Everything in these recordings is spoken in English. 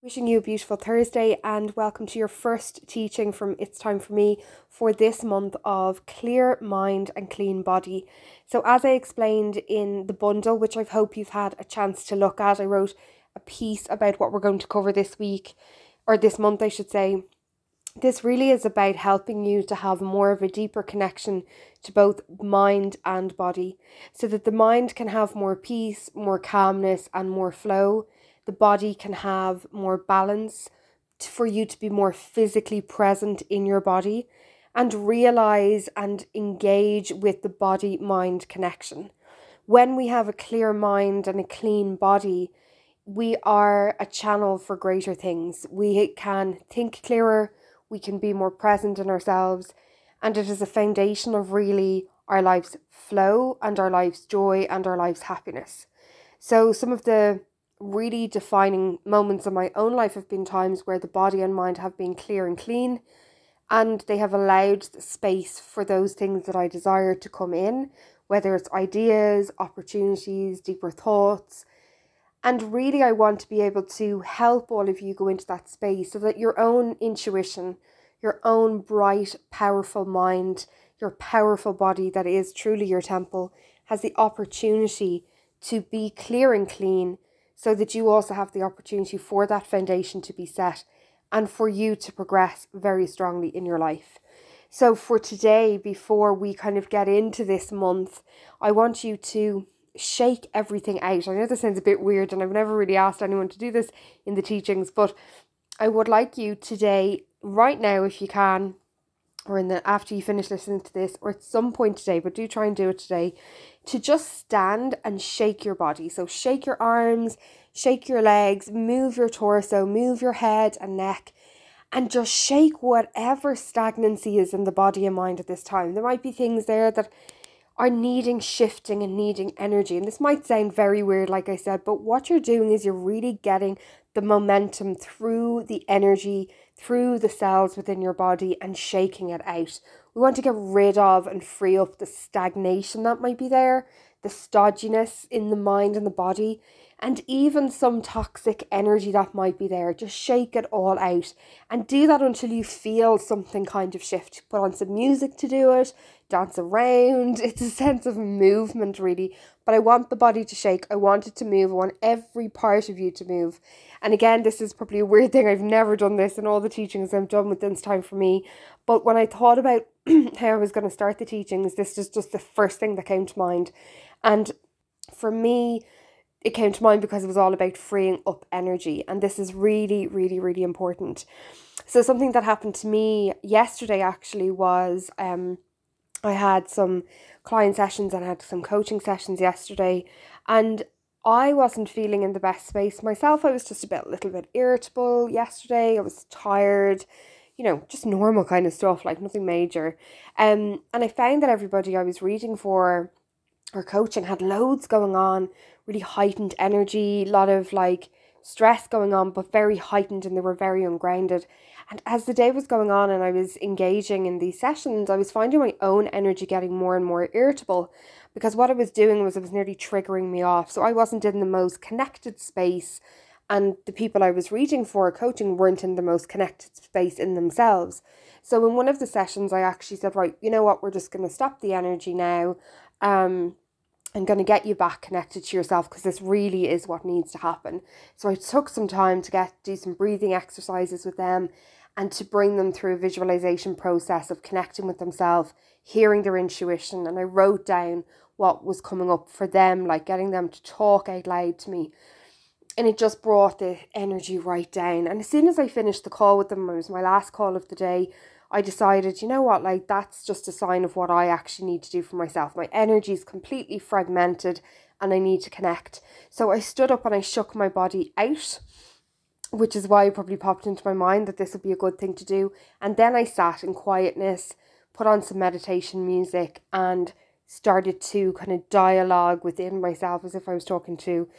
Wishing you a beautiful Thursday and welcome to your first teaching from It's Time for Me for this month of Clear Mind and Clean Body. So as I explained in the bundle, which I hope you've had a chance to look at, I wrote a piece about what we're going to cover this week, or this month I should say. This really is about helping you to have more of a deeper connection to both mind and body, so that the mind can have more peace, more calmness, and more flow. The body can have more balance for you to be more physically present in your body and realize and engage with the body-mind connection. When we have a clear mind and a clean body, we are a channel for greater things. We can think clearer, we can be more present in ourselves, and it is a foundation of really our life's flow and our life's joy and our life's happiness. So some of the really defining moments in my own life have been times where the body and mind have been clear and clean, and they have allowed space for those things that I desire to come in, whether it's ideas, opportunities, deeper thoughts. And really, I want to be able to help all of you go into that space so that your own intuition, your own bright, powerful mind, your powerful body that is truly your temple, has the opportunity to be clear and clean, so that you also have the opportunity for that foundation to be set and for you to progress very strongly in your life. So for today, before we kind of get into this month, I want you to shake everything out. I know this sounds a bit weird and I've never really asked anyone to do this in the teachings, but I would like you today, right now if you can, or after you finish listening to this, or at some point today, but do try and do it today, to just stand and shake your body. So shake your arms, shake your legs, move your torso, move your head and neck, and just shake whatever stagnancy is in the body and mind at this time. There might be things there that are needing shifting and needing energy. And this might sound very weird, like I said, but what you're doing is you're really getting the momentum through the energy, through the cells within your body and shaking it out. We want to get rid of and free up the stagnation that might be there, the stodginess in the mind and the body, and even some toxic energy that might be there. Just shake it all out and do that until you feel something kind of shift. Put on some music to do it, dance around. It's a sense of movement really, but I want the body to shake. I want it to move. I want every part of you to move. And again, this is probably a weird thing. I've never done this in all the teachings I've done with It's Time for Me. But when I thought about how I was going to start the teachings, this is just the first thing that came to mind. And for me, it came to mind because it was all about freeing up energy. And this is really, really, really important. So something that happened to me yesterday actually was I had some client sessions and I had some coaching sessions yesterday, and I wasn't feeling in the best space myself. I was just a little bit irritable yesterday. I was tired, just normal kind of stuff, like nothing major. And I found that everybody I was reading for or coaching had loads going on, really heightened energy, a lot of like stress going on, but very heightened, and they were very ungrounded. And as the day was going on and I was engaging in these sessions, I was finding my own energy getting more and more irritable, because what I was doing was it was nearly triggering me off. So I wasn't in the most connected space, and the people I was reading for coaching weren't in the most connected space in themselves. So in one of the sessions, I actually said, right, you know what, we're just going to stop the energy now. I'm going to get you back connected to yourself, because this really is what needs to happen. So I took some time to do some breathing exercises with them and to bring them through a visualization process of connecting with themselves, hearing their intuition. And I wrote down what was coming up for them, like getting them to talk out loud to me. And it just brought the energy right down. And as soon as I finished the call with them, it was my last call of the day, I decided, you know what, like that's just a sign of what I actually need to do for myself. My energy is completely fragmented and I need to connect. So I stood up and I shook my body out, which is why it probably popped into my mind that this would be a good thing to do. And then I sat in quietness, put on some meditation music, and started to kind of dialogue within myself as if I was talking to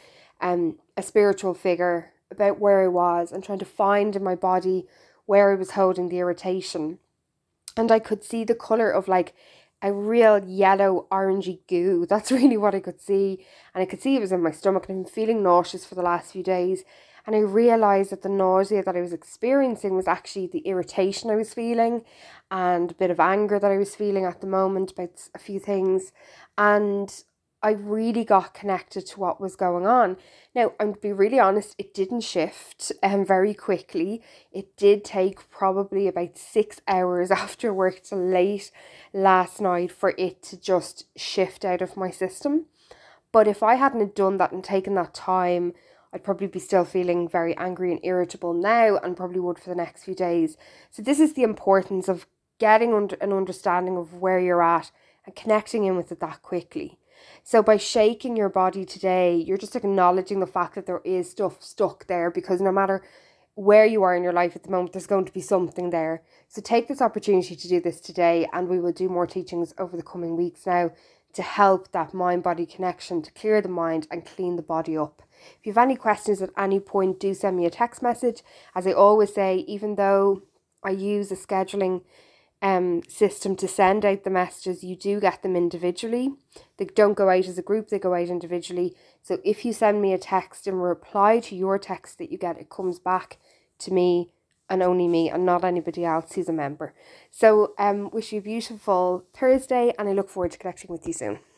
a spiritual figure about where I was and trying to find in my body where I was holding the irritation. And I could see the colour of like a real yellow orangey goo. That's really what I could see. And I could see it was in my stomach, and I've been feeling nauseous for the last few days. And I realised that the nausea that I was experiencing was actually the irritation I was feeling and a bit of anger that I was feeling at the moment about a few things. And I really got connected to what was going on. Now, I'm to be really honest, it didn't shift very quickly. It did take probably about 6 hours after work till late last night for it to just shift out of my system. But if I hadn't done that and taken that time, I'd probably be still feeling very angry and irritable now, and probably would for the next few days. So this is the importance of getting an understanding of where you're at and connecting in with it that quickly. So by shaking your body today, you're just acknowledging the fact that there is stuff stuck there, because no matter where you are in your life at the moment, there's going to be something there. So take this opportunity to do this today, and we will do more teachings over the coming weeks now to help that mind-body connection, to clear the mind and clean the body up. If you have any questions at any point, do send me a text message. As I always say, even though I use a scheduling system to send out the messages, you do get them individually. They don't go out as a group, they go out individually. So if you send me a text in reply to your text that you get, it comes back to me and only me, and not anybody else who's a member. So wish you a beautiful Thursday, and I look forward to connecting with you soon.